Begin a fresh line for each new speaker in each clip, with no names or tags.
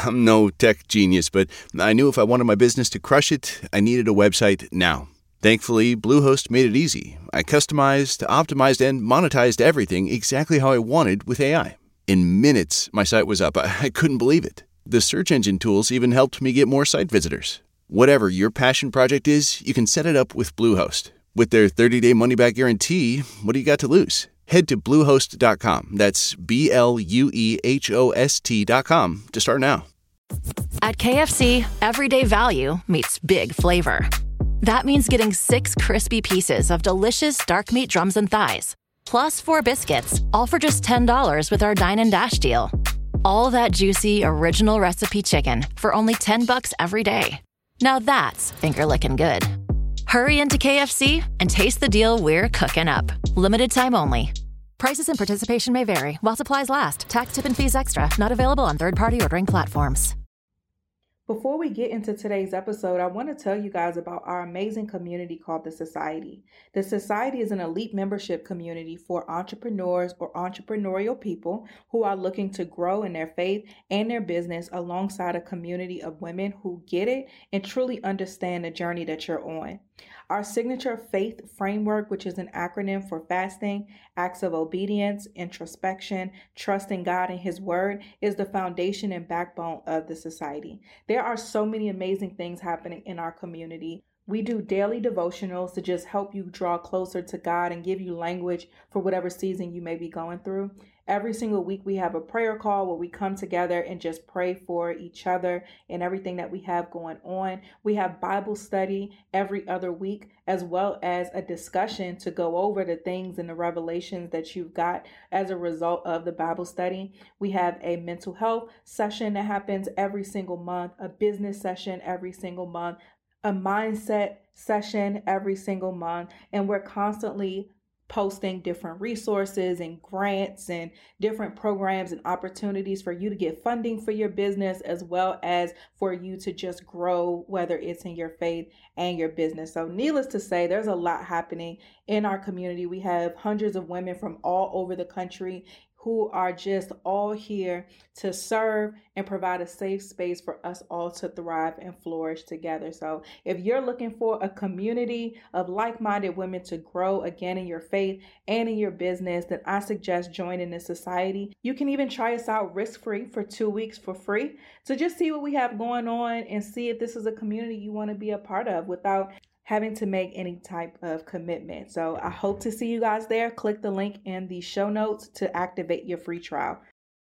I'm no tech genius, but I knew if I wanted my business to crush it, I needed a website now. Thankfully, Bluehost made it easy. I customized, optimized, and monetized everything exactly how I wanted with AI. In minutes, my site was up. I couldn't believe it. The search engine tools even helped me get more site visitors. Whatever your passion project is, you can set it up with Bluehost. With their 30-day money-back guarantee, what do you got to lose? Head to Bluehost.com. That's BLUEHOST.com to start now.
At KFC, everyday value meets big flavor. That means getting 6 crispy pieces of delicious dark meat drums and thighs, plus 4 biscuits, all for just $10 with our Dine and Dash deal. All that juicy, original recipe chicken for only $10 every day. Now that's finger-licking good. Hurry into KFC and taste the deal we're cooking up. Limited time only. Prices and participation may vary while supplies last. Tax, tip, and fees extra. Not available on third-party ordering platforms.
Before we get into today's episode, I want to tell you guys about our amazing community called The Society. The Society is an elite membership community for entrepreneurs or entrepreneurial people who are looking to grow in their faith and their business alongside a community of women who get it and truly understand the journey that you're on. Our signature faith framework, which is an acronym for fasting, acts of obedience, introspection, trusting God and His Word, is the foundation and backbone of the Society. There are so many amazing things happening in our community. We do daily devotionals to just help you draw closer to God and give you language for whatever season you may be going through. Every single week we have a prayer call where we come together and just pray for each other and everything that we have going on. We have Bible study every other week, as well as a discussion to go over the things and the revelations that you've got as a result of the Bible study. We have a mental health session that happens every single month, a business session every single month, a mindset session every single month, and we're constantly posting different resources and grants and different programs and opportunities for you to get funding for your business, as well as for you to just grow, whether it's in your faith and your business. So needless to say, there's a lot happening in our community. We have hundreds of women from all over the country who are just all here to serve and provide a safe space for us all to thrive and flourish together. So if you're looking for a community of like-minded women to grow again in your faith and in your business, then I suggest joining the Society. You can even try us out risk-free for 2 weeks for free to just see what we have going on and see if this is a community you want to be a part of without having to make any type of commitment. So I hope to see you guys there. Click the link in the show notes to activate your free trial.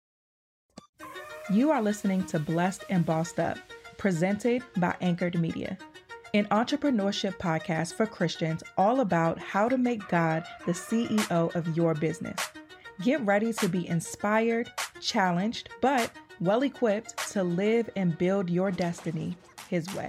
You are listening to Blessed and Bossed Up, presented by Anchored Media, an entrepreneurship podcast for Christians all about how to make God the CEO of your business. Get ready to be inspired, challenged, but well-equipped to live and build your destiny His way.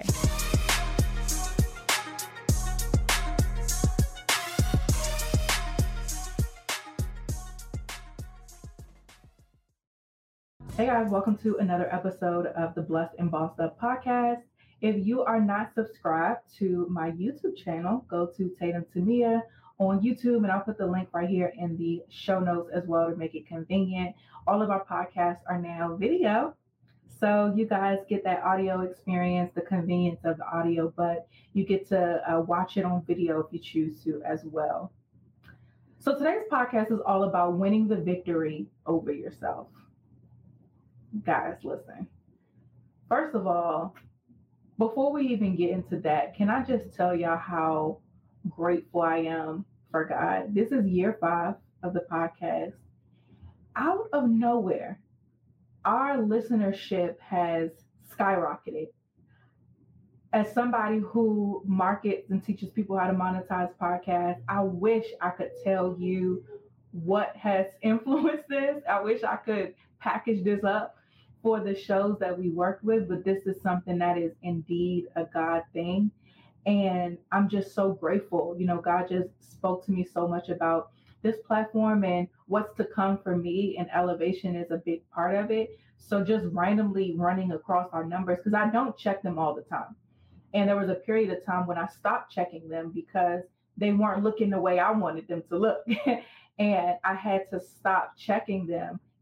Hey guys, welcome to another episode of the Blessed and Bossed Up podcast. If you are not subscribed to my YouTube channel, go to Tatum Tamia on YouTube, and I'll put the link right here in the show notes as well to make it convenient. All of our podcasts are now video, so you guys get that audio experience, the convenience of the audio, but you get to watch it on video if you choose to as well. So today's podcast is all about winning the victory over yourself. Guys, listen. First of all, before we even get into that, can I just tell y'all how grateful I am for God? This is year 5 of the podcast. Out of nowhere, our listenership has skyrocketed. As somebody who markets and teaches people how to monetize podcasts, I wish I could tell you what has influenced this. I wish I could package this up for the shows that we work with, but this is something that is indeed a God thing. And I'm just so grateful. You know, God just spoke to me so much about this platform and what's to come for me, and elevation is a big part of it. So just randomly running across our numbers, because I don't check them all the time. And there was a period of time when I stopped checking them because they weren't looking the way I wanted them to look. And I had to stop checking them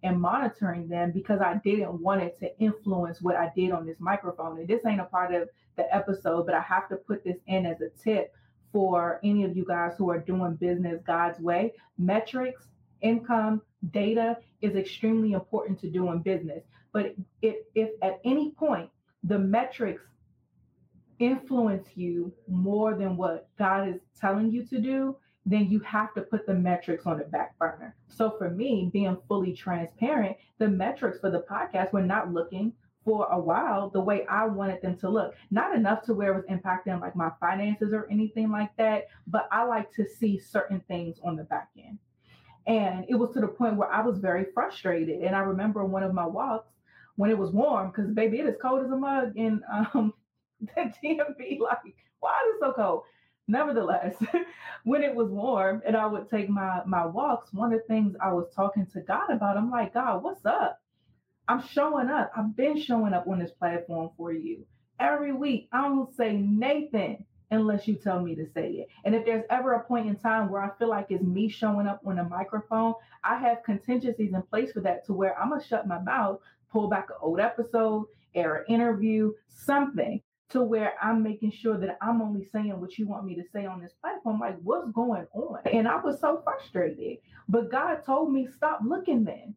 and monitoring them because I didn't want it to influence what I did on this microphone. And this ain't a part of the episode, but I have to put this in as a tip for any of you guys who are doing business God's way. Metrics, income, data is extremely important to doing business. But if at any point the metrics influence you more than what God is telling you to do, then you have to put the metrics on the back burner. So for me, being fully transparent, the metrics for the podcast were not looking for a while the way I wanted them to look. Not enough to where it was impacting like my finances or anything like that, but I like to see certain things on the back end. And it was to the point where I was very frustrated. And I remember one of my walks when it was warm, because baby, it is cold as a mug in the DMV, like, why is it so cold? Nevertheless, when it was warm and I would take my walks, one of the things I was talking to God about, I'm like, God, what's up? I'm showing up. I've been showing up on this platform for you. Every week, I don't say Nathan unless you tell me to say it. And if there's ever a point in time where I feel like it's me showing up on a microphone, I have contingencies in place for that to where I'm going to shut my mouth, pull back an old episode, air an interview, something to where I'm making sure that I'm only saying what you want me to say on this platform. Like, what's going on? And I was so frustrated. But God told me, stop looking then.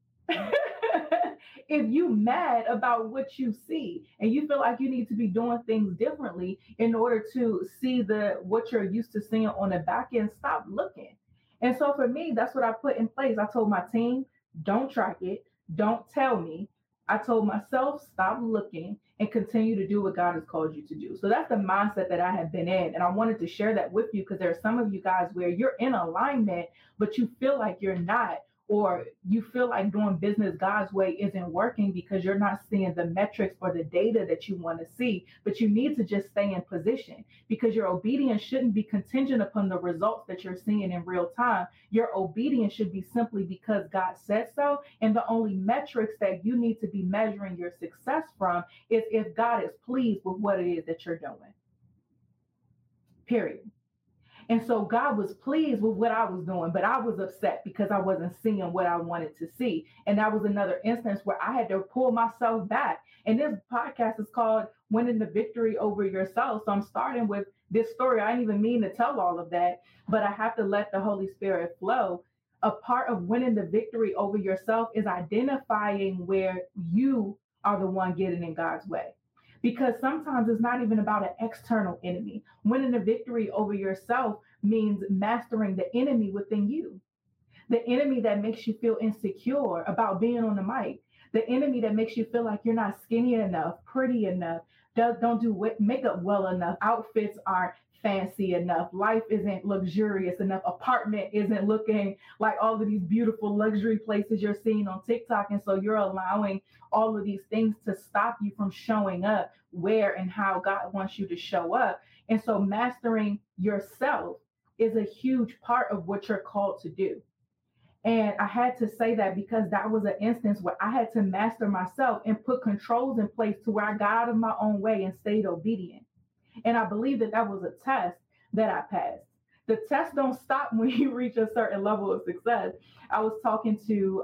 If you mad about what you see and you feel like you need to be doing things differently in order to see what you're used to seeing on the back end, stop looking. And so for me, that's what I put in place. I told my team, don't track it. Don't tell me. I told myself, stop looking and continue to do what God has called you to do. So that's the mindset that I have been in. And I wanted to share that with you because there are some of you guys where you're in alignment, but you feel like you're not, or you feel like doing business God's way isn't working because you're not seeing the metrics or the data that you want to see. But you need to just stay in position because your obedience shouldn't be contingent upon the results that you're seeing in real time. Your obedience should be simply because God said so. And the only metrics that you need to be measuring your success from is if God is pleased with what it is that you're doing. Period. And so God was pleased with what I was doing, but I was upset because I wasn't seeing what I wanted to see. And that was another instance where I had to pull myself back. And this podcast is called Winning the Victory Over Yourself. So I'm starting with this story. I didn't even mean to tell all of that, but I have to let the Holy Spirit flow. A part of winning the victory over yourself is identifying where you are the one getting in God's way. Because sometimes it's not even about an external enemy. Winning the victory over yourself means mastering the enemy within you. The enemy that makes you feel insecure about being on the mic. The enemy that makes you feel like you're not skinny enough, pretty enough, don't do makeup well enough, outfits aren't fancy enough, life isn't luxurious enough, apartment isn't looking like all of these beautiful luxury places you're seeing on TikTok. And so you're allowing all of these things to stop you from showing up where and how God wants you to show up. And so mastering yourself is a huge part of what you're called to do. And I had to say that because that was an instance where I had to master myself and put controls in place to where I got out of my own way and stayed obedient. And I believe that that was a test that I passed. The tests don't stop when you reach a certain level of success. I was talking to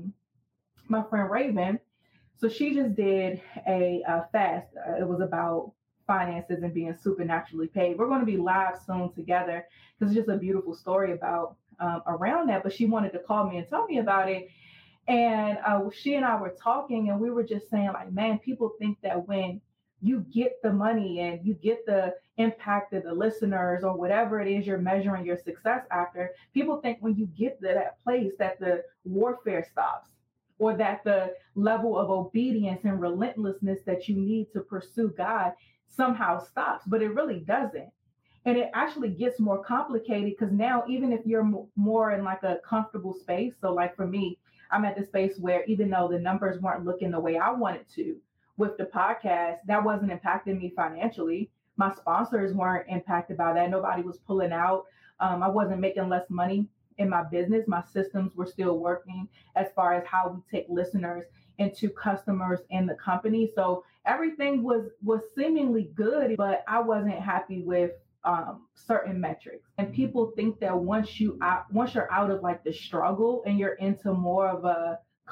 my friend Raven. So she just did a fast. It was about finances and being supernaturally paid. We're going to be live soon together because it's just a beautiful story about around that. But she wanted to call me and tell me about it. And she and I were talking and we were just saying like, man, people think that when you get the money and you get the impact of the listeners or whatever it is you're measuring your success after, people think when you get to that place that the warfare stops or that the level of obedience and relentlessness that you need to pursue God somehow stops, but it really doesn't. And it actually gets more complicated because now, even if you're more in like a comfortable space, so like for me, I'm at the space where even though the numbers weren't looking the way I wanted to, with the podcast, that wasn't impacting me financially. My sponsors weren't impacted by that. Nobody was pulling out. I wasn't making less money in my business. My systems were still working as far as how we take listeners into customers in the company. So everything was seemingly good, but I wasn't happy with certain metrics. And people think that once you're out of like the struggle and you're into more of a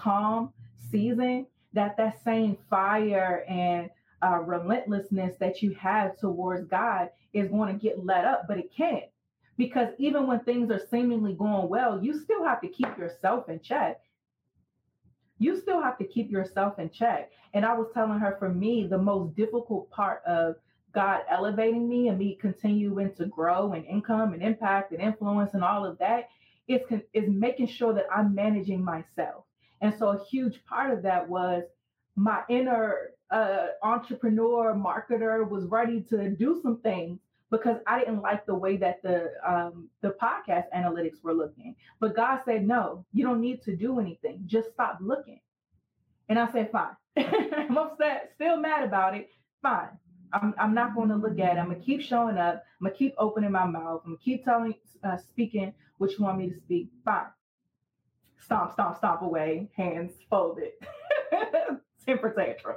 calm season, that same fire and relentlessness that you have towards God is going to get let up, but it can't. Because even when things are seemingly going well, you still have to keep yourself in check. You still have to keep yourself in check. And I was telling her, for me, the most difficult part of God elevating me and me continuing to grow and income and impact and influence and all of that is making sure that I'm managing myself. And so a huge part of that was my inner entrepreneur marketer was ready to do some things because I didn't like the way that the podcast analytics were looking. But God said, no, you don't need to do anything. Just stop looking. And I said, fine. I'm upset, still mad about it. Fine. I'm not going to look at it. I'm going to keep showing up. I'm going to keep opening my mouth. I'm going to keep speaking what you want me to speak. Fine. Stomp, stomp, stomp away. Hands folded. Temper tantrum.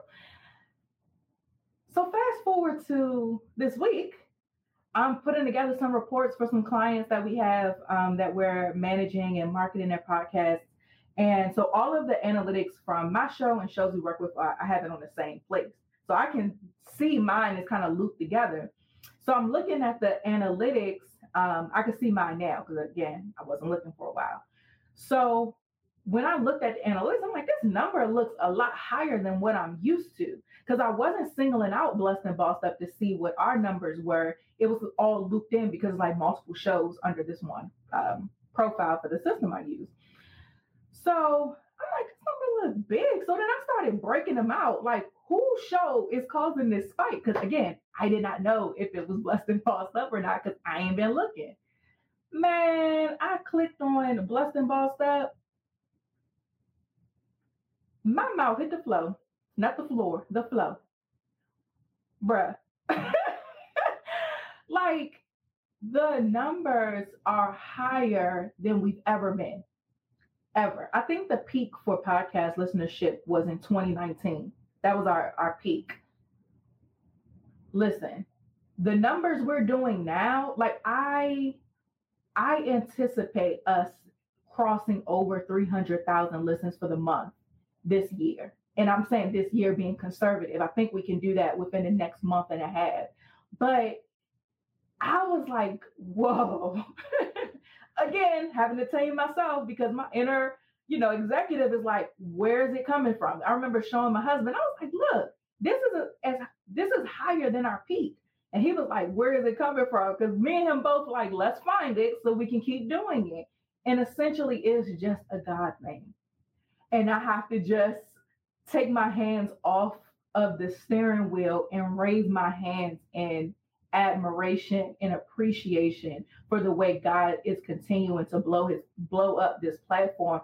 So fast forward to this week. I'm putting together some reports for some clients that we have that we're managing and marketing their podcasts. And so all of the analytics from my show and shows we work with, I have it on the same place. So I can see mine is kind of looped together. So I'm looking at the analytics. I can see mine now because, again, I wasn't looking for a while. So when I looked at the analytics, I'm like, this number looks a lot higher than what I'm used to, because I wasn't singling out Blessed and Bossed Up to see what our numbers were. It was all looped in because like multiple shows under this one profile for the system I use. So I'm like, this number looks big. So then I started breaking them out. Like, whose show is causing this spike? Because again, I did not know if it was Blessed and Bossed Up or not because I ain't been looking. Man, I clicked on Blessed and Bossed Up. My mouth hit the flow, not the floor, the flow. Bruh. Like, the numbers are higher than we've ever been. Ever. I think the peak for podcast listenership was in 2019. That was our peak. Listen, the numbers we're doing now, like I anticipate us crossing over 300,000 listens for the month this year. And I'm saying this year being conservative. I think we can do that within the next month and a half. But I was like, whoa. Again, having to tame myself because my inner, executive is like, where is it coming from? I remember showing my husband, I was like, look, this is higher than our peak. And he was like, where is it coming from? Because me and him both like, let's find it so we can keep doing it. And essentially it's just a God thing. And I have to just take my hands off of the steering wheel and raise my hands in admiration and appreciation for the way God is continuing to blow up this platform.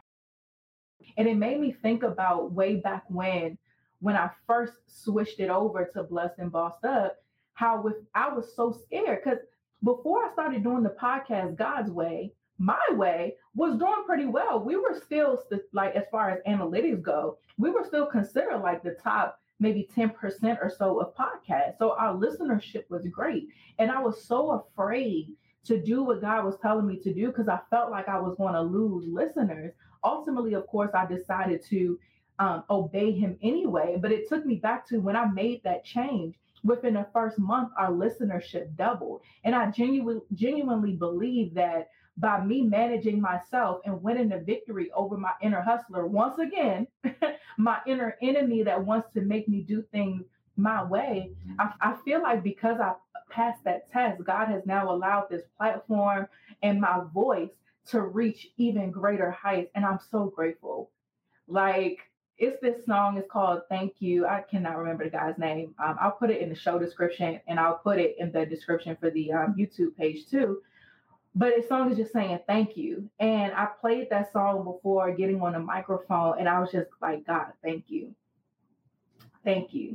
And it made me think about way back when I first switched it over to Blessed and Bossed Up, how I was so scared because before I started doing the podcast God's way, my way was doing pretty well. We were still like, as far as analytics go, we were still considered like the top maybe 10% or so of podcasts. So our listenership was great. And I was so afraid to do what God was telling me to do because I felt like I was going to lose listeners. Ultimately, of course, I decided to obey him anyway. But it took me back to when I made that change. Within the first month, our listenership doubled. And I genuinely believe that by me managing myself and winning the victory over my inner hustler, once again, my inner enemy that wants to make me do things my way, I feel like because I passed that test, God has now allowed this platform and my voice to reach even greater heights. And I'm so grateful. Like, it's this song, it's called Thank You. I cannot remember the guy's name. I'll put it in the show description and I'll put it in the description for the YouTube page too. But the song is just saying thank you. And I played that song before getting on the microphone and I was just like, God, thank you. Thank you.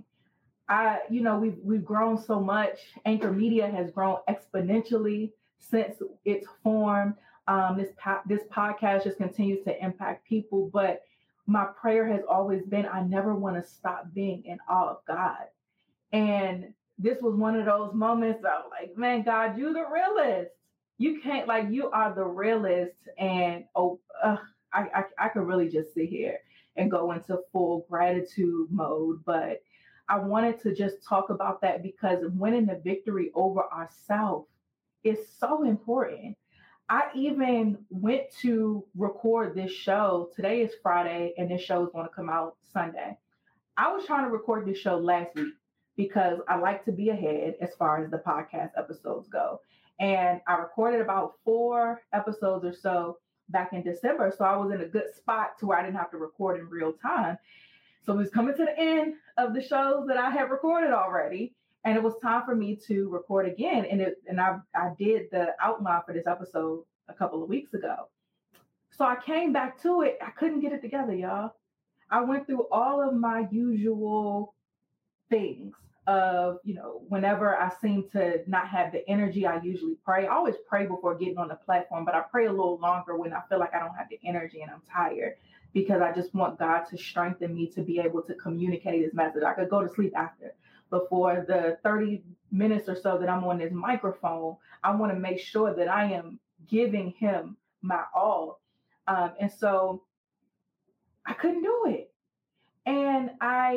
We've grown so much. Anchor Media has grown exponentially since its formed. This podcast just continues to impact people. But my prayer has always been, I never want to stop being in awe of God. And this was one of those moments I was like, man, God, you're the realist. You can't, like, you are the realist. And I could really just sit here and go into full gratitude mode. But I wanted to just talk about that because winning the victory over ourselves is so important. I even went to record this show. Today is Friday, and this show is going to come out Sunday. I was trying to record this show last week because I like to be ahead as far as the podcast episodes go. And I recorded about 4 episodes or so back in December. So I was in a good spot to where I didn't have to record in real time. So it was coming to the end of the shows that I had recorded already. And it was time for me to record again. And I did the outline for this episode a couple of weeks ago. So I came back to it. I couldn't get it together, y'all. I went through all of my usual things of, whenever I seem to not have the energy, I usually pray. I always pray before getting on the platform, but I pray a little longer when I feel like I don't have the energy and I'm tired, because I just want God to strengthen me to be able to communicate his message. I could go to sleep after. But for the 30 minutes or so that I'm on this microphone, I want to make sure that I am giving him my all. And so I couldn't do it. And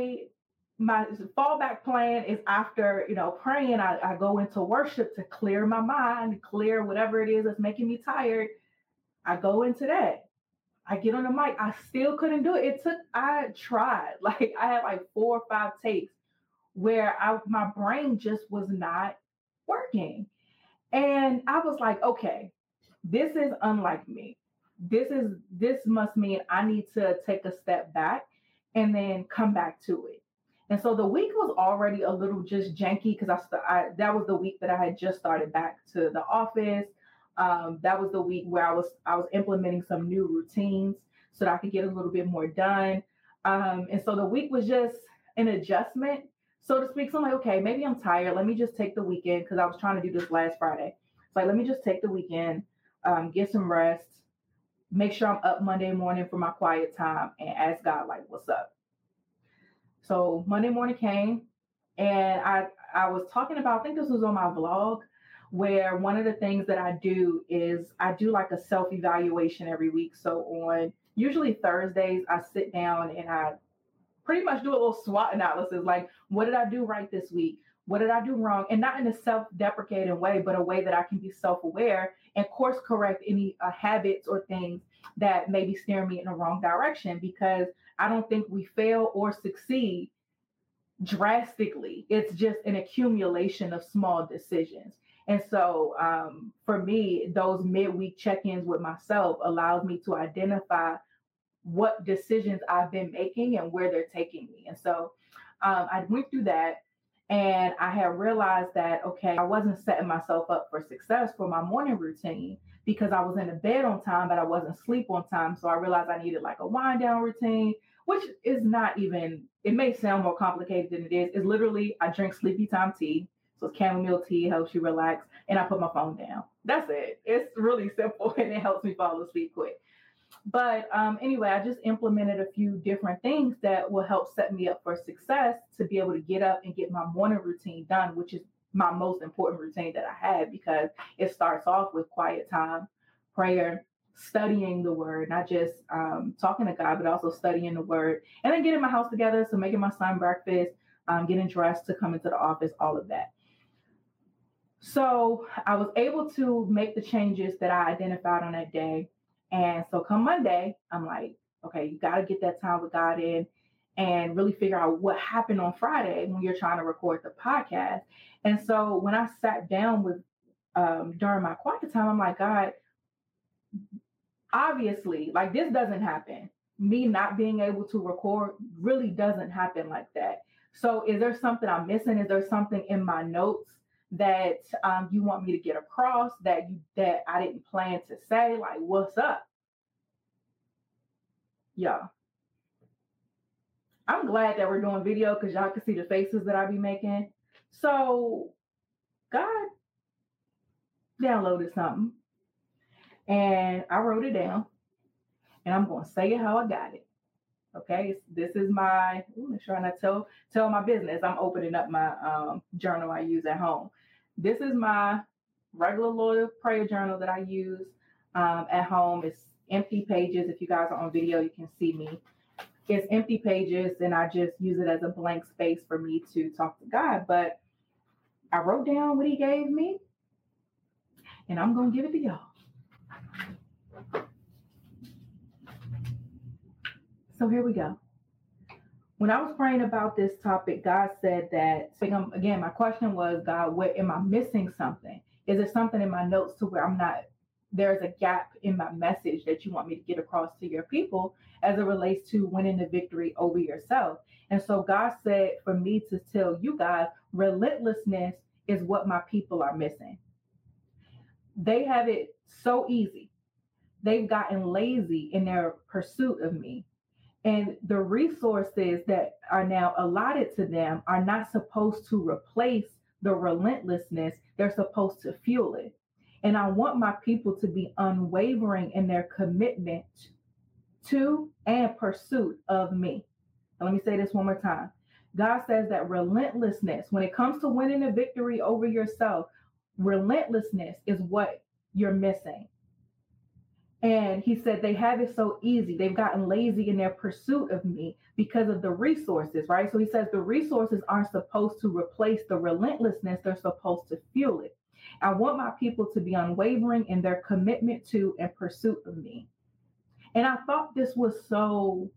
my fallback plan is after, praying, I go into worship to clear my mind, clear whatever it is that's making me tired. I go into that. I get on the mic. I still couldn't do it. I tried. Like I had like 4 or 5 takes where my brain just was not working. And I was like, okay, this is unlike me. This must mean I need to take a step back and then come back to it. And so the week was already a little just janky because that was the week that I had just started back to the office. That was the week where I was implementing some new routines so that I could get a little bit more done. And so the week was just an adjustment, so to speak. So I'm like, okay, maybe I'm tired. Let me just take the weekend, because I was trying to do this last Friday. So let me just take the weekend, get some rest, make sure I'm up Monday morning for my quiet time and ask God, like, what's up? So Monday morning came, and I was talking about, I think this was on my vlog, where one of the things that I do is I do like a self-evaluation every week. So on usually Thursdays, I sit down and I pretty much do a little SWOT analysis. Like, what did I do right this week? What did I do wrong? And not in a self-deprecating way, but a way that I can be self-aware and course correct any habits or things that maybe steer me in the wrong direction, because I don't think we fail or succeed drastically. It's just an accumulation of small decisions. And so for me, those midweek check-ins with myself allows me to identify what decisions I've been making and where they're taking me. And so I went through that, and I had realized that, okay, I wasn't setting myself up for success for my morning routine, because I was in the bed on time, but I wasn't asleep on time. So I realized I needed like a wind down routine, which is not even, it may sound more complicated than it is. It's literally, I drink sleepy time tea. So it's chamomile tea, helps you relax, and I put my phone down. That's it. It's really simple, and it helps me fall asleep quick. But anyway, I just implemented a few different things that will help set me up for success to be able to get up and get my morning routine done, which is my most important routine that I have, because it starts off with quiet time, prayer, studying the word, not just talking to God, but also studying the word, and then getting my house together. So making my son breakfast, getting dressed to come into the office, all of that. So I was able to make the changes that I identified on that day. And so come Monday, I'm like, okay, you got to get that time with God in and really figure out what happened on Friday when you're trying to record the podcast. And so when I sat down with during my quiet time, I'm like, God, obviously, like, this doesn't happen. Me not being able to record really doesn't happen like that. So is there something I'm missing? Is there something in my notes that you want me to get across that I didn't plan to say? Like, what's up? Yeah. I'm glad that we're doing video, because y'all can see the faces that I be making. So God downloaded something, and I wrote it down, and I'm going to say it how I got it. Okay, this is my, make sure I not tell my business. I'm opening up my journal I use at home. This is my regular loyal prayer journal that I use at home. It's empty pages. If you guys are on video, you can see me. it's empty pages and I just use it as a blank space for me to talk to God. But I wrote down what he gave me and I'm going to give it to y'all. So here we go. When I was praying about this topic, God said that, again, my question was, God, what am I missing something? Is there something in my notes to where there's a gap in my message that you want me to get across to your people as it relates to winning the victory over yourself? And so God said for me to tell you guys, relentlessness is what my people are missing. They have it so easy. They've gotten lazy in their pursuit of me. And the resources that are now allotted to them are not supposed to replace the relentlessness. They're supposed to fuel it. And I want my people to be unwavering in their commitment to and pursuit of me. Now, let me say this one more time. God says that relentlessness, when it comes to winning a victory over yourself, relentlessness is what you're missing. And he said they have it so easy. They've gotten lazy in their pursuit of me because of the resources, right? So he says the resources aren't supposed to replace the relentlessness. They're supposed to fuel it. I want my people to be unwavering in their commitment to and pursuit of me. And I thought this was so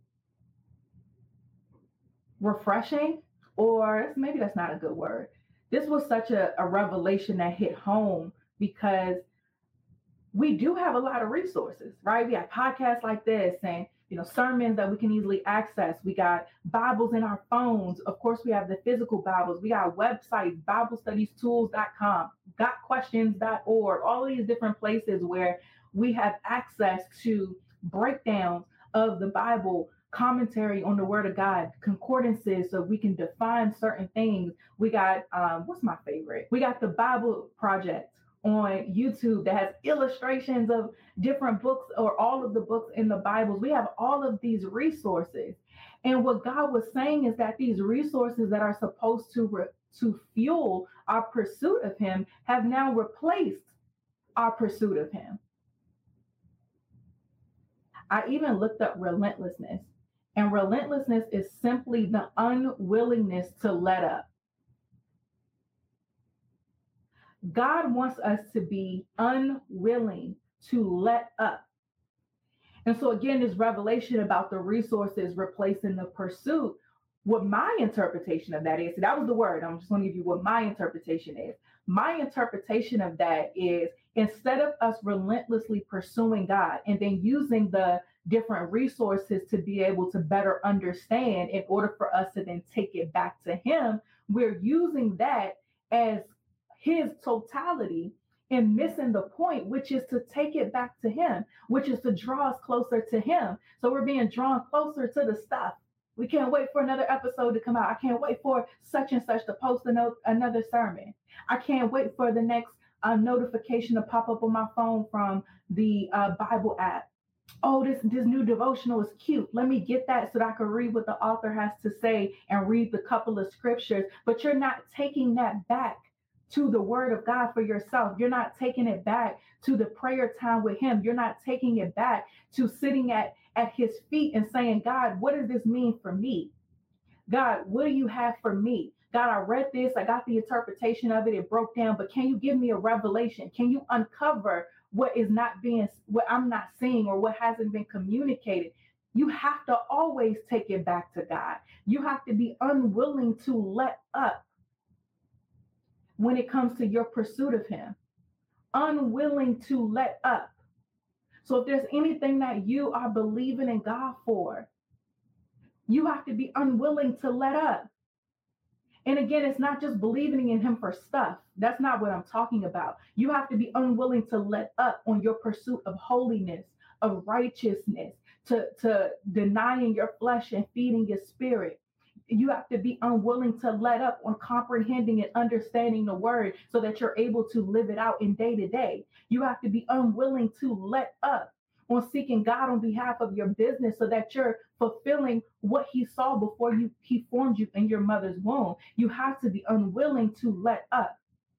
refreshing, or maybe that's not a good word. This was such a revelation that hit home because we do have a lot of resources, right? We have podcasts like this and, sermons that we can easily access. We got Bibles in our phones. Of course, we have the physical Bibles. We got websites, BibleStudiesTools.com, GotQuestions.org, all of these different places where we have access to breakdowns of the Bible, commentary on the Word of God, concordances, so we can define certain things. We got, what's my favorite? We got the Bible Project on YouTube that has illustrations of different books or all of the books in the Bibles. We have all of these resources. And what God was saying is that these resources that are supposed to fuel our pursuit of him have now replaced our pursuit of him. I even looked up relentlessness, and relentlessness is simply the unwillingness to let up. God wants us to be unwilling to let up. And so again, this revelation about the resources replacing the pursuit, what my interpretation of that is, that was the word. I'm just going to give you what my interpretation is. My interpretation of that is, instead of us relentlessly pursuing God and then using the different resources to be able to better understand in order for us to then take it back to him, we're using that as his totality and missing the point, which is to take it back to him, which is to draw us closer to him. So we're being drawn closer to the stuff. We can't wait for another episode to come out. I can't wait for such and such to post another sermon. I can't wait for the next notification to pop up on my phone from the Bible app. Oh, this new devotional is cute. Let me get that so that I can read what the author has to say and read the couple of scriptures. But you're not taking that back to the word of God for yourself. You're not taking it back to the prayer time with him. You're not taking it back to sitting at his feet and saying, God, what does this mean for me? God, what do you have for me? God, I read this. I got the interpretation of it. It broke down, but can you give me a revelation? Can you uncover what I'm not seeing or what hasn't been communicated? You have to always take it back to God. You have to be unwilling to let up when it comes to your pursuit of him, unwilling to let up. So if there's anything that you are believing in God for, you have to be unwilling to let up. And again, it's not just believing in him for stuff. That's not what I'm talking about. You have to be unwilling to let up on your pursuit of holiness, of righteousness, to denying your flesh and feeding your spirit. You have to be unwilling to let up on comprehending and understanding the word so that you're able to live it out in day to day. You have to be unwilling to let up on seeking God on behalf of your business so that you're fulfilling what he saw before he formed you in your mother's womb. You have to be unwilling to let up.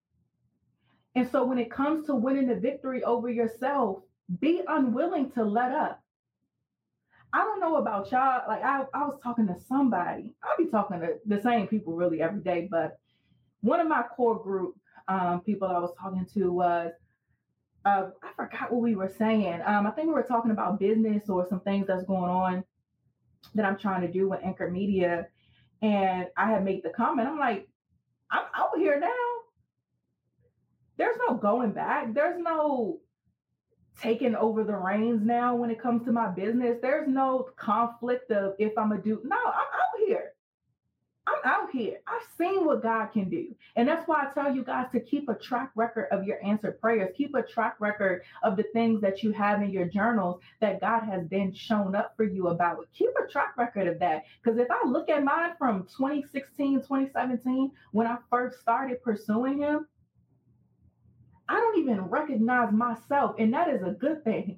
And so when it comes to winning the victory over yourself, be unwilling to let up. I don't know about y'all. Like I was talking to somebody. I'll be talking to the same people really every day, but one of my core group people I was talking to was I forgot what we were saying. I think we were talking about business or some things that's going on that I'm trying to do with Anchor Media. And I had made the comment, I'm like, I'm out here now. There's no going back. There's no taking over the reins now when it comes to my business. There's no conflict of if I'm a dude. No, I'm out here. I'm out here. I've seen what God can do. And that's why I tell you guys to keep a track record of your answered prayers. Keep a track record of the things that you have in your journals that God has then shown up for you about. Keep a track record of that. Because if I look at mine from 2016, 2017, when I first started pursuing him, I don't even recognize myself. And that is a good thing.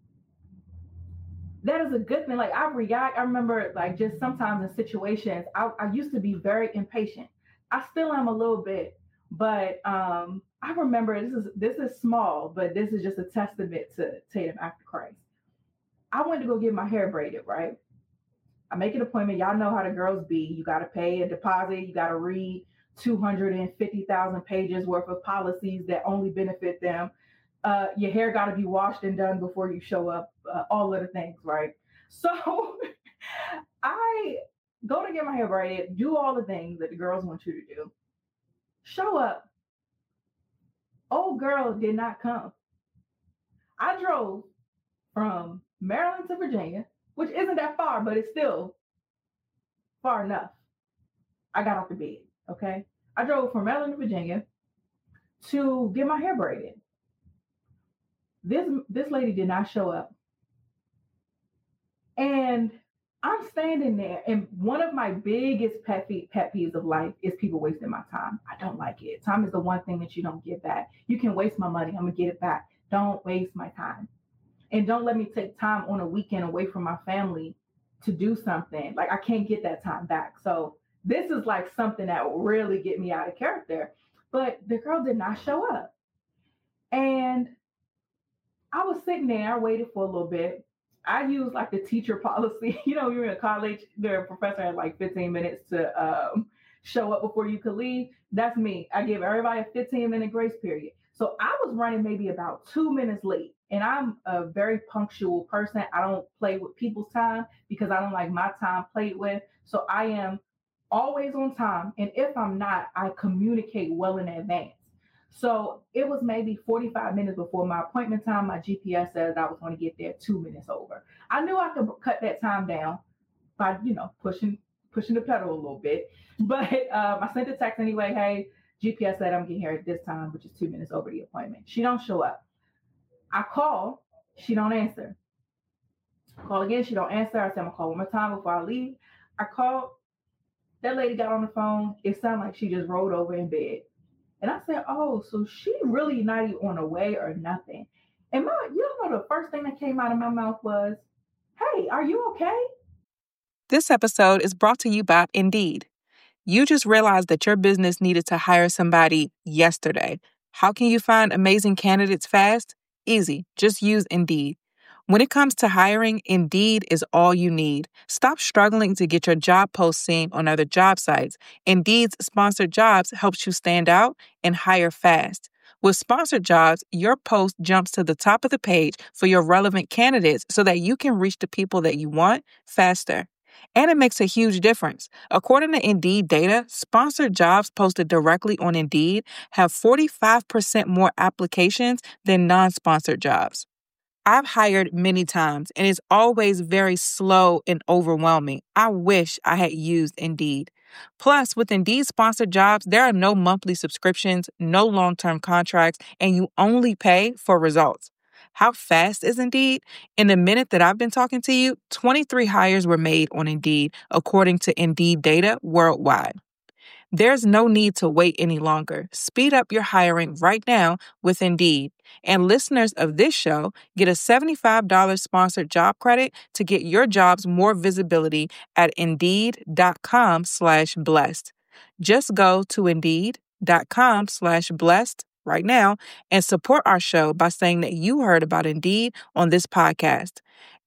That is a good thing. Like I remember like just sometimes in situations, I used to be very impatient. I still am a little bit, but I remember this is small, but this is just a testament to Tatum After Christ. I went to go get my hair braided, right? I make an appointment. Y'all know how the girls be. You got to pay a deposit. You got to read 250,000 pages worth of policies that only benefit them. Your hair got to be washed and done before you show up, all of the things, right? So I go to get my hair braided, do all the things that the girls want you to do, show up. Old girl did not come. I drove from Maryland to Virginia, which isn't that far, but it's still far enough. I got off the bed, okay? I drove from Maryland to Virginia to get my hair braided. This lady did not show up. And I'm standing there, and one of my biggest pet peeves of life is people wasting my time. I don't like it. Time is the one thing that you don't get back. You can waste my money. I'm going to get it back. Don't waste my time. And don't let me take time on a weekend away from my family to do something. Like I can't get that time back. So this is like something that will really get me out of character. But the girl did not show up. And I was sitting there, I waited for a little bit. I used like the teacher policy. You know, you're in college, the professor had like 15 minutes to show up before you could leave. That's me. I give everybody a 15-minute grace period. So I was running maybe about 2 minutes late. And I'm a very punctual person. I don't play with people's time because I don't like my time played with. So I am always on time. And if I'm not, I communicate well in advance. So it was maybe 45 minutes before my appointment time. My GPS says I was going to get there 2 minutes over. I knew I could cut that time down by, pushing the pedal a little bit. But I sent a text anyway. Hey, GPS said I'm getting here at this time, which is 2 minutes over the appointment. She don't show up. I call, she don't answer. I call again, she don't answer. I said I'm gonna call one more time before I leave. I called. That lady got on the phone. It sounded like she just rolled over in bed. And I said, oh, so she really not even on the way or nothing. And the first thing that came out of my mouth was, hey, are you okay?
This episode is brought to you by Indeed. You just realized that your business needed to hire somebody yesterday. How can you find amazing candidates fast? Easy. Just use Indeed. When it comes to hiring, Indeed is all you need. Stop struggling to get your job post seen on other job sites. Indeed's Sponsored Jobs helps you stand out and hire fast. With Sponsored Jobs, your post jumps to the top of the page for your relevant candidates so that you can reach the people that you want faster. And it makes a huge difference. According to Indeed data, sponsored jobs posted directly on Indeed have 45% more applications than non-sponsored jobs. I've hired many times, and it's always very slow and overwhelming. I wish I had used Indeed. Plus, with Indeed sponsored jobs, there are no monthly subscriptions, no long-term contracts, and you only pay for results. How fast is Indeed? In the minute that I've been talking to you, 23 hires were made on Indeed, according to Indeed data worldwide. There's no need to wait any longer. Speed up your hiring right now with Indeed. And listeners of this show get a $75 sponsored job credit to get your jobs more visibility at Indeed.com/blessed. Just go to Indeed.com/blessed right now and support our show by saying that you heard about Indeed on this podcast.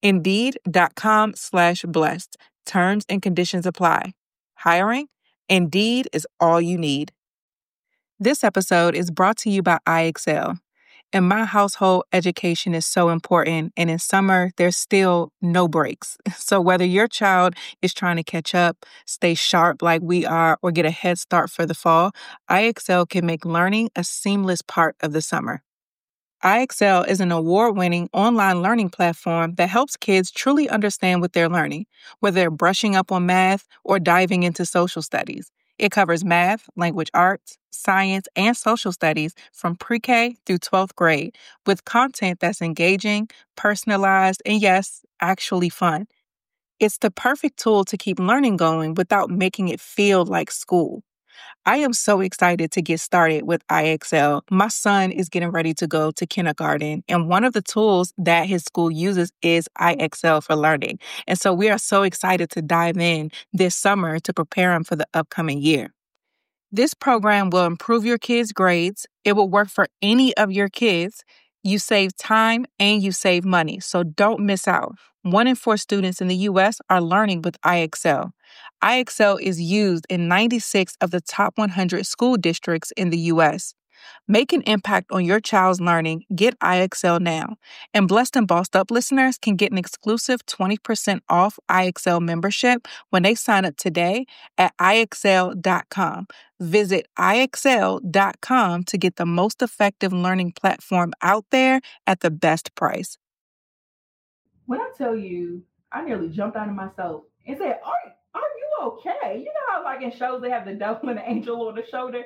Indeed.com/blessed. Terms and conditions apply. Hiring? Indeed is all you need. This episode is brought to you by IXL. In my household, education is so important, and in summer, there's still no breaks. So whether your child is trying to catch up, stay sharp like we are, or get a head start for the fall, IXL can make learning a seamless part of the summer. IXL is an award-winning online learning platform that helps kids truly understand what they're learning, whether they're brushing up on math or diving into social studies. It covers math, language arts, science, and social studies from pre-K through 12th grade with content that's engaging, personalized, and yes, actually fun. It's the perfect tool to keep learning going without making it feel like school. I am so excited to get started with IXL. My son is getting ready to go to kindergarten, and one of the tools that his school uses is IXL for Learning. And so we are so excited to dive in this summer to prepare him for the upcoming year. This program will improve your kids' grades. It will work for any of your kids. You save time and you save money, so don't miss out. 1 in 4 students in the U.S. are learning with IXL. IXL is used in 96 of the top 100 school districts in the U.S. Make an impact on your child's learning. Get IXL now. And Blessed and Bossed Up listeners can get an exclusive 20% off IXL membership when they sign up today at IXL.com. Visit IXL.com to get the most effective learning platform out there at the best price.
When I tell you, I nearly jumped out of myself and said, are you okay? You know how like in shows they have the devil and the angel on the shoulder?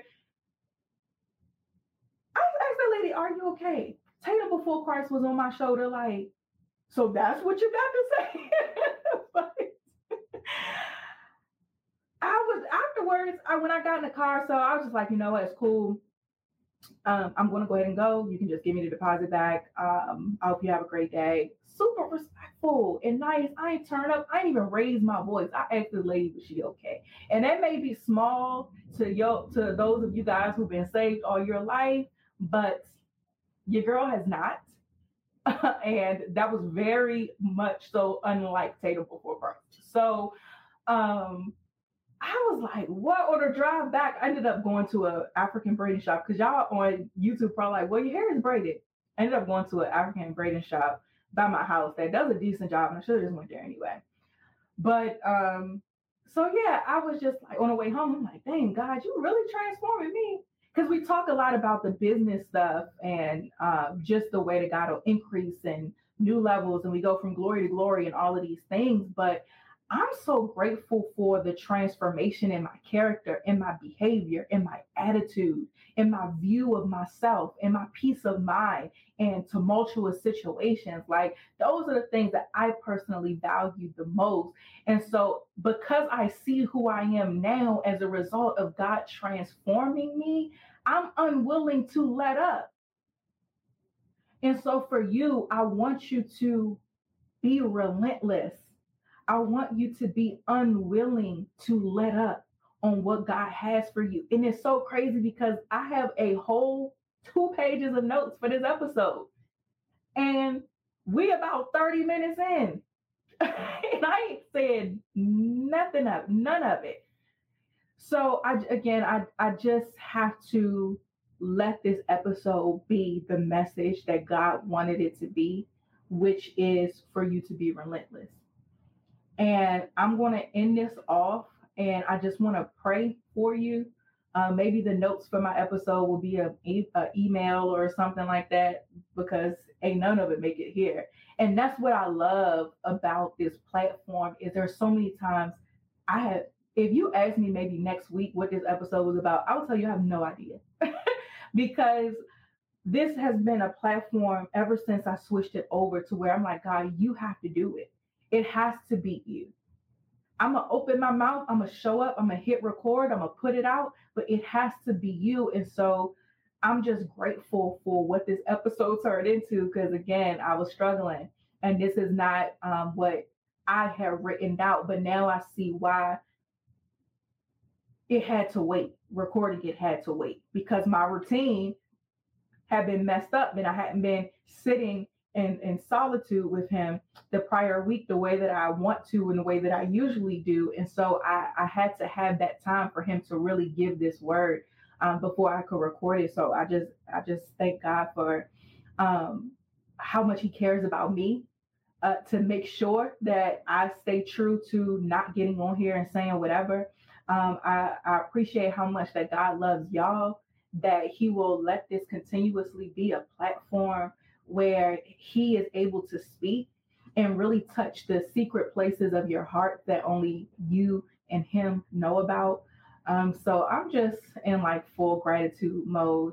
I asked the lady, are you okay? Tatum before Christ was on my shoulder like, so that's what you got to say? But I was afterwards, when I got in the car, so I was just like, you know what, it's cool. I'm going to go ahead and go. You can just give me the deposit back. I hope you have a great day. Super respectful and nice. I ain't turned up. I ain't even raised my voice. I asked the lady, was she okay? And that may be small to those of you guys who've been saved all your life, but your girl has not. And that was very much so unlike Tatum before Christ. So I was like, what? On the drive back, I ended up going to an African braiding shop because y'all on YouTube probably like, well, your hair is braided. I ended up going to an African braiding shop by my house that does a decent job, and I should have just went there anyway. But so yeah, I was just like on the way home, I'm like, dang, God, you really transforming me. Because we talk a lot about the business stuff and just the way that God will increase and new levels, and we go from glory to glory and all of these things. But I'm so grateful for the transformation in my character, in my behavior, in my attitude, in my view of myself, in my peace of mind, and tumultuous situations. Like those are the things that I personally value the most. And so because I see who I am now as a result of God transforming me, I'm unwilling to let up. And so for you, I want you to be relentless. I want you to be unwilling to let up on what God has for you. And it's so crazy because I have a whole 2 pages of notes for this episode. And we about 30 minutes in. And I ain't said nothing of none of it. So I just have to let this episode be the message that God wanted it to be, which is for you to be relentless. And I'm going to end this off, and I just want to pray for you. Maybe the notes for my episode will be an email or something like that, because ain't none of it make it here. And that's what I love about this platform is there's so many times if you ask me maybe next week what this episode was about, I will tell you I have no idea. Because this has been a platform ever since I switched it over to where I'm like, God, you have to do it. It has to be you. I'm going to open my mouth. I'm going to show up. I'm going to hit record. I'm going to put it out, but it has to be you. And so I'm just grateful for what this episode turned into, because again, I was struggling and this is not what I had written out, but now I see why it had to wait. Recording it had to wait because my routine had been messed up and I hadn't been sitting in solitude with him the prior week the way that I want to and the way that I usually do. And so I had to have that time for him to really give this word before I could record it. So I just thank God for how much he cares about me, to make sure that I stay true to not getting on here and saying whatever. I appreciate how much that God loves y'all, that he will let this continuously be a platform where he is able to speak and really touch the secret places of your heart that only you and him know about. So I'm just in like full gratitude mode.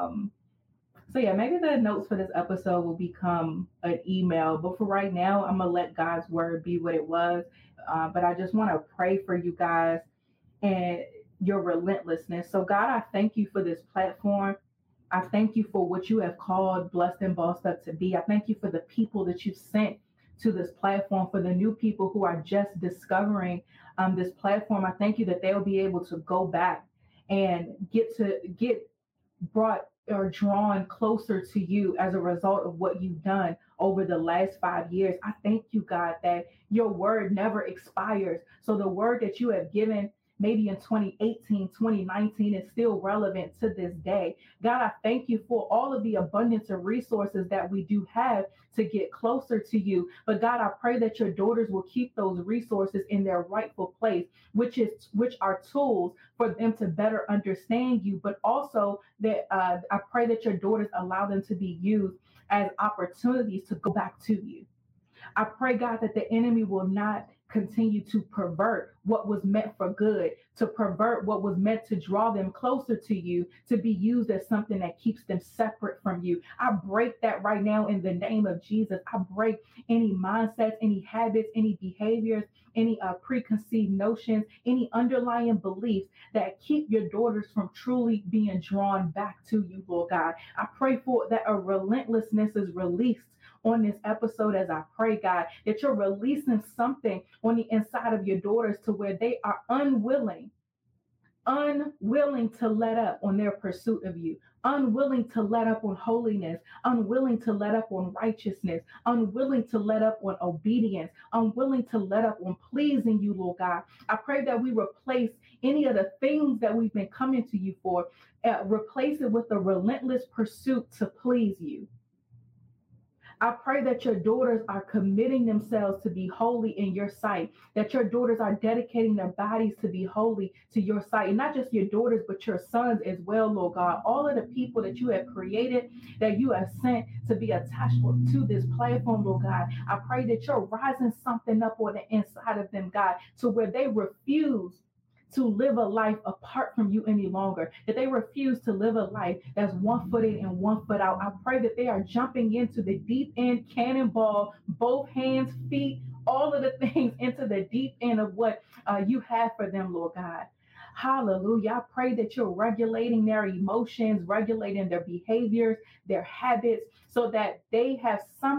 So yeah, maybe the notes for this episode will become an email, but for right now, I'm gonna let God's word be what it was. But I just want to pray for you guys and your relentlessness. So God, I thank you for this platform. I thank you for what you have called Blessed and Bossed Up to be. I thank you for the people that you've sent to this platform, for the new people who are just discovering this platform. I thank you that they'll be able to go back and get brought or drawn closer to you as a result of what you've done over the last 5 years. I thank you, God, that your word never expires. So the word that you have given maybe in 2018, 2019 is still relevant to this day. God, I thank you for all of the abundance of resources that we do have to get closer to you. But God, I pray that your daughters will keep those resources in their rightful place, which are tools for them to better understand you. But also that I pray that your daughters allow them to be used as opportunities to go back to you. I pray, God, that the enemy will not continue to pervert what was meant for good, to pervert what was meant to draw them closer to you, to be used as something that keeps them separate from you. I break that right now in the name of Jesus. I break any mindsets, any habits, any behaviors, any preconceived notions, any underlying beliefs that keep your daughters from truly being drawn back to you, Lord God. I pray for that a relentlessness is released on this episode as I pray, God, that you're releasing something on the inside of your daughters to where they are unwilling to let up on their pursuit of you, unwilling to let up on holiness, unwilling to let up on righteousness, unwilling to let up on obedience, unwilling to let up on pleasing you, Lord God. I pray that we replace any of the things that we've been coming to you for, replace it with a relentless pursuit to please you. I pray that your daughters are committing themselves to be holy in your sight, that your daughters are dedicating their bodies to be holy to your sight, and not just your daughters, but your sons as well, Lord God. All of the people that you have created, that you have sent to be attached to this platform, Lord God. I pray that you're rising something up on the inside of them, God, to where they refuse to live a life apart from you any longer, that they refuse to live a life that's 1 foot in and 1 foot out. I pray that they are jumping into the deep end, cannonball, both hands, feet, all of the things into the deep end of what you have for them, Lord God. Hallelujah. I pray that you're regulating their emotions, regulating their behaviors, their habits, so that they have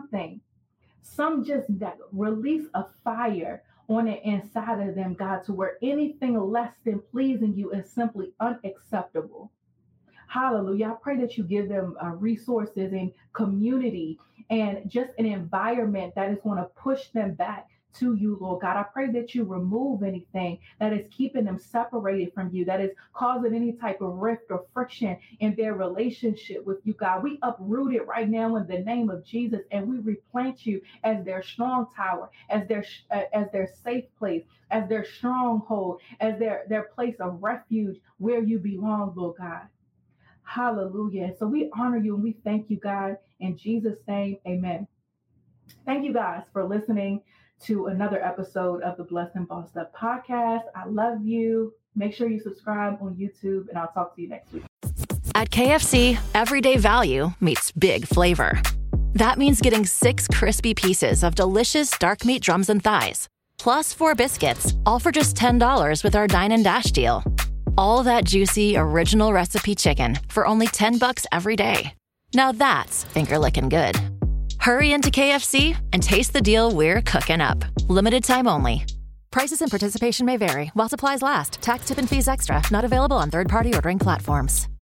that release a fire on the inside of them, God, to where anything less than pleasing you is simply unacceptable. Hallelujah. I pray that you give them resources and community and just an environment that is going to push them back to you, Lord God. I pray that you remove anything that is keeping them separated from you, that is causing any type of rift or friction in their relationship with you, God. We uproot it right now in the name of Jesus, and we replant you as their strong tower, as their safe place, as their stronghold, as their place of refuge where you belong, Lord God. Hallelujah. So we honor you and we thank you, God. In Jesus' name, amen. Thank you guys for listening to another episode of the Blessed and Bossed Up podcast. I love you. Make sure you subscribe on YouTube, and I'll talk to you next week.
At KFC, everyday value meets big flavor. That means getting 6 crispy pieces of delicious dark meat drums and thighs, plus 4 biscuits, all for just $10 with our Dine and Dash deal. All that juicy, original recipe chicken for only $10 every day. Now that's finger-licking good. Hurry into KFC and taste the deal we're cooking up. Limited time only. Prices and participation may vary while supplies last. Tax, tip, and fees extra. Not available on third-party ordering platforms.